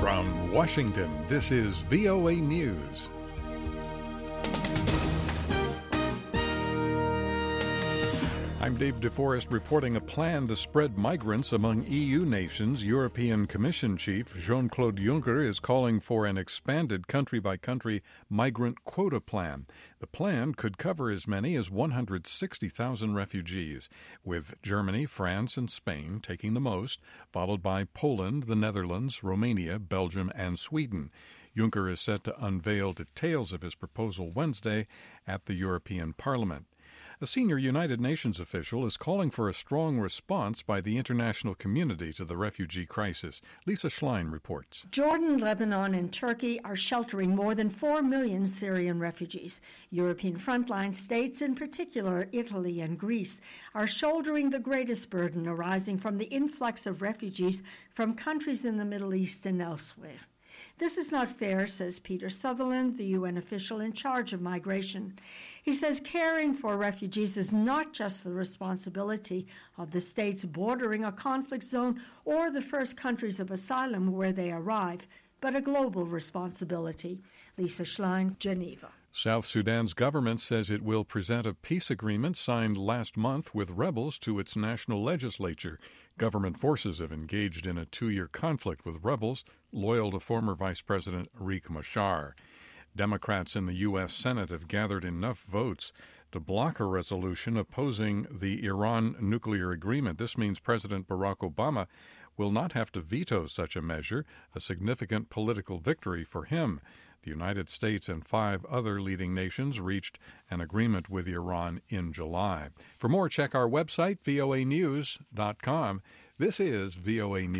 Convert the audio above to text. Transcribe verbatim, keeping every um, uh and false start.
From Washington, this is V O A News. I'm Dave DeForest reporting a plan to spread migrants among E U nations. European Commission Chief Jean-Claude Juncker is calling for an expanded country-by-country migrant quota plan. The plan could cover as many as one hundred sixty thousand refugees, with Germany, France, and Spain taking the most, followed by Poland, the Netherlands, Romania, Belgium, and Sweden. Juncker is set to unveil details of his proposal Wednesday at the European Parliament. A senior United Nations official is calling for a strong response by the international community to the refugee crisis. Lisa Schlein reports. Jordan, Lebanon, and Turkey are sheltering more than four million Syrian refugees. European frontline states, in particular Italy and Greece, are shouldering the greatest burden arising from the influx of refugees from countries in the Middle East and elsewhere. This is not fair, says Peter Sutherland, the U N official in charge of migration. He says caring for refugees is not just the responsibility of the states bordering a conflict zone or the first countries of asylum where they arrive, but a global responsibility. Lisa Schlein, Geneva. South Sudan's government says it will present a peace agreement signed last month with rebels to its national legislature. Government forces have engaged in a two-year conflict with rebels loyal to former Vice President Riek Machar. Democrats in the U S Senate have gathered enough votes to block a resolution opposing the Iran nuclear agreement. This means President Barack Obama will not have to veto such a measure, a significant political victory for him. The United States and five other leading nations reached an agreement with Iran in July. For more, check our website, V O A news dot com. This is V O A News.